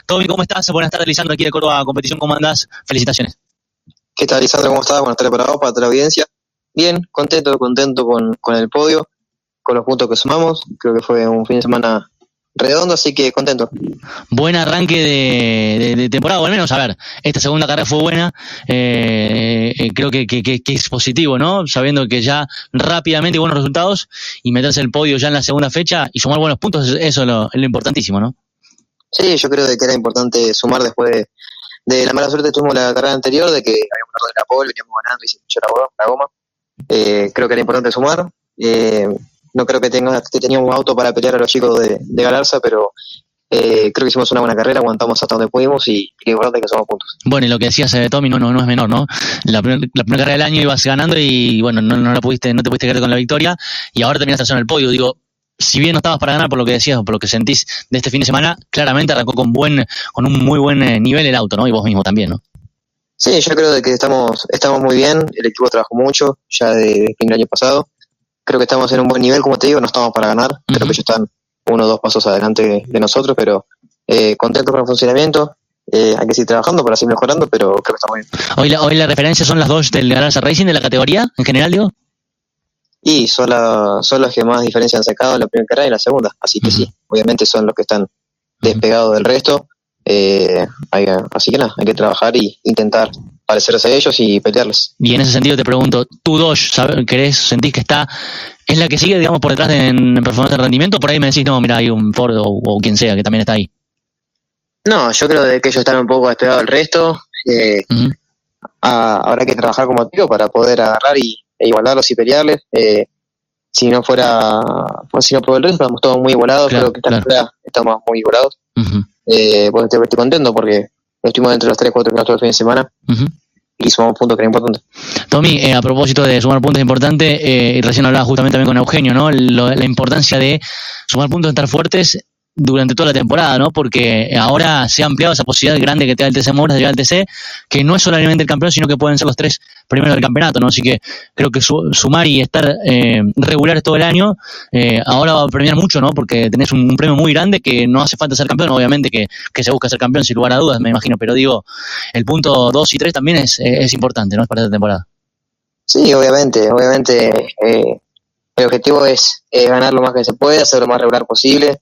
Tommy, ¿cómo estás? Buenas tardes, Lisandro, aquí de Córdoba Competición. ¿Cómo andás? Felicitaciones. ¿Qué tal, Lisandro? ¿Cómo estás? Buenas tardes para vos, para toda la audiencia. Bien, contento con el podio, con los puntos que sumamos. Creo que fue un fin de semana redondo, así que contento. Buen arranque de temporada, o al menos, a ver, esta segunda carrera fue buena. Creo que es positivo, ¿no? Sabiendo que ya rápidamente buenos resultados y meterse el podio ya en la segunda fecha y sumar buenos puntos, eso es lo importantísimo, ¿no? Sí, yo creo de que era importante sumar después de la mala suerte que tuvimos la carrera anterior, de que habíamos perdido la pole, veníamos ganando y se pinchó la goma. Creo que era importante sumar. No creo que teníamos un auto para pelear a los chicos de Galarza, pero creo que hicimos una buena carrera, aguantamos hasta donde pudimos y lo importante es que somos puntos. Bueno, y lo que decías, Tommy, no es menor, ¿no? La primera carrera del año ibas ganando y bueno, no te pudiste quedar con la victoria y ahora terminaste en el podio. Digo, si bien no estabas para ganar por lo que decías o por lo que sentís de este fin de semana, claramente arrancó con un muy buen nivel el auto, ¿no? Y vos mismo también, ¿no? Sí, yo creo de que estamos muy bien, el equipo trabajó mucho ya de fin del año pasado. Creo que estamos en un buen nivel, como te digo, no estamos para ganar. Creo que ellos están 1 o 2 pasos adelante de nosotros, pero contento con el funcionamiento. Hay que seguir trabajando para seguir mejorando, pero creo que está muy bien. Hoy la referencia son las dos del Galarza Racing de la categoría, en general, digo. Y son las que más diferencia han sacado en la primera carrera y en la segunda, así que sí, obviamente son los que están despegados del resto. Así que nada, hay que trabajar y intentar parecerse a ellos y pelearles. Y en ese sentido te pregunto, ¿tú Dodge sentís que es la que sigue, digamos, por detrás en performance de rendimiento? Por ahí me decís, no, mira, hay un Ford o quien sea que también está ahí. No, yo creo de que ellos están un poco despegados del resto. Habrá que trabajar como tiro para poder agarrar e igualarlos y pelearles. Si no por el resto, estamos todos muy igualados. Claro, creo que esta estamos muy igualados. Pues estoy contento porque estuvimos entre los 3-4 kilómetros el fin de semana y sumamos puntos que era importante. Tommy, a propósito de sumar puntos importantes, y recién hablaba justamente también con Eugenio, ¿no? La importancia de sumar puntos, estar fuertes durante toda la temporada, ¿no? Porque ahora se ha ampliado esa posibilidad grande que te da el TC Mouras de llegar al TC, que no es solamente el campeón, sino que pueden ser los 3 primeros del campeonato, ¿no? Así que creo que sumar y estar regulares todo el año, ahora va a premiar mucho, ¿no? Porque tenés un premio muy grande que no hace falta ser campeón, obviamente que se busca ser campeón sin lugar a dudas, me imagino, pero digo, el punto 2 y 3 también es importante, ¿no? Para esta temporada. Sí, obviamente, el objetivo es ganar lo más que se puede, hacer lo más regular posible.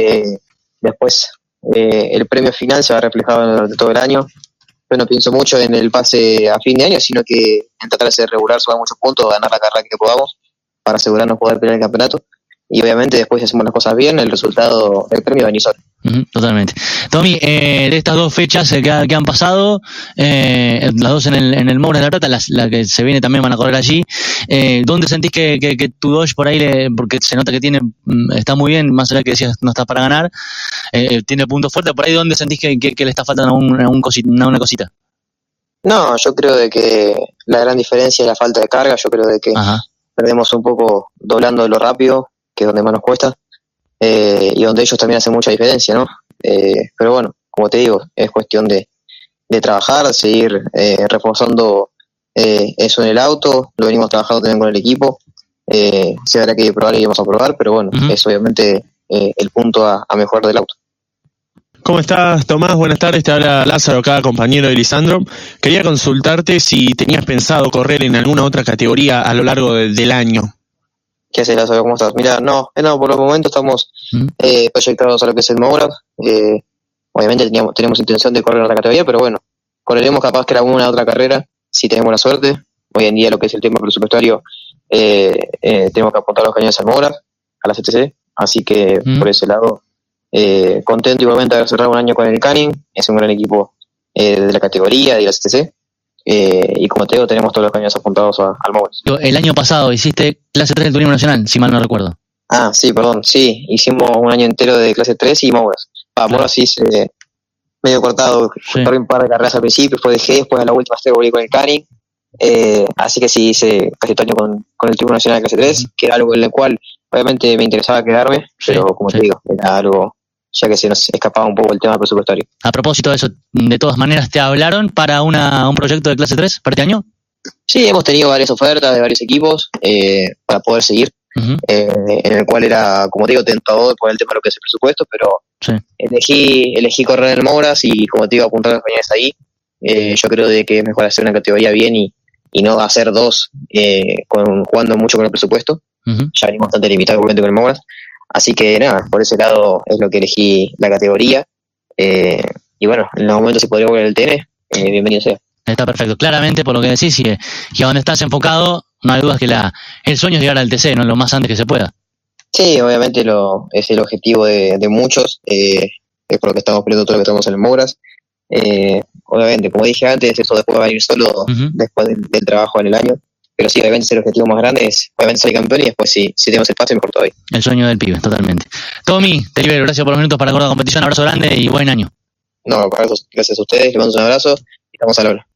Después el premio final se va reflejado durante todo el año. Yo no pienso mucho en el pase a fin de año, sino que en tratar de ser regular, sumar muchos puntos, ganar la carrera que podamos para asegurarnos poder pelear el campeonato. Y obviamente después, si hacemos las cosas bien, el premio va a venir solo. Totalmente. Tommy, de estas 2 fechas que han pasado, las 2 en el Mouras de la Plata, la que se viene también van a correr allí, ¿dónde sentís que tu Dodge por ahí, porque se nota que está muy bien, más allá de que decías no está para ganar, tiene puntos fuertes, por ahí dónde sentís que le está faltando una cosita? No, yo creo de que la gran diferencia es la falta de carga. Yo creo de que perdemos un poco doblando lo rápido, que es donde más nos cuesta. Y donde ellos también hacen mucha diferencia, ¿no? Pero bueno, como te digo, es cuestión de trabajar, de seguir reforzando eso en el auto. Lo venimos trabajando también con el equipo. Si habrá que probar, y vamos a probar, pero bueno, es obviamente el punto a mejorar del auto. ¿Cómo estás, Tomás? Buenas tardes, te habla Lázaro acá, compañero de Lisandro. Quería consultarte si tenías pensado correr en alguna otra categoría a lo largo del año. ¿Qué haces, Lázaro? ¿Cómo estás? Mira, no, por los momentos estamos proyectados a lo que es el Mouras. Obviamente tenemos intención de correr en otra categoría, pero bueno, correremos capaz que alguna otra carrera, si tenemos la suerte. Hoy en día lo que es el tema presupuestario, tenemos que apuntar los cañones al Mouras, a la CTC, así que por ese lado, contento igualmente de haber cerrado un año con el Canning, es un gran equipo de la categoría, de la CTC. Y como te digo, tenemos todos los cañones apuntados al Mouras. El año pasado hiciste clase 3 del turismo nacional, si mal no recuerdo. Sí, perdón, sí, hicimos un año entero de clase 3 y Mouras. Mouras sí medio cortado, corrí un par de carreras al principio, después dejé, después a la última volví con el Canning. Así que sí, hice casi todo el año con el turismo nacional de clase 3, que era algo en el cual obviamente me interesaba quedarme, pero como te digo, era algo ya que se nos escapaba un poco el tema presupuestario. A propósito de eso, de todas maneras, ¿te hablaron para un proyecto de clase 3 para este año? Sí, hemos tenido varias ofertas de varios equipos para poder seguir. en el cual era, como te digo, tentador por el tema de lo que es el presupuesto, pero Sí. elegí correr en el Mouras y, como te digo, apuntar las mañanas ahí. Yo creo de que es mejor hacer una categoría bien y no hacer dos jugando mucho con el presupuesto. Ya venimos bastante limitados con el Mouras. Así que nada, por ese lado es lo que elegí la categoría. Y bueno, en los momentos si podría volver al TN, bienvenido sea. Está perfecto. Claramente, por lo que decís, y a donde estás enfocado, no hay dudas que el sueño es llegar al TC, ¿no? Lo más antes que se pueda. Sí, obviamente es el objetivo de muchos. Es por lo que estamos peleando todo lo que estamos en el Mouras. Obviamente, como dije antes, eso después va a venir solo después del trabajo en el año. Pero sí, obviamente, el objetivo más grande es obviamente salir campeón y después si tenemos espacio, mejor todavía. El sueño del pibe, totalmente. Tommy, te libero, gracias por los minutos para acordar la competición. Abrazo grande y buen año. No, gracias a ustedes, les mando un abrazo y estamos a la hora.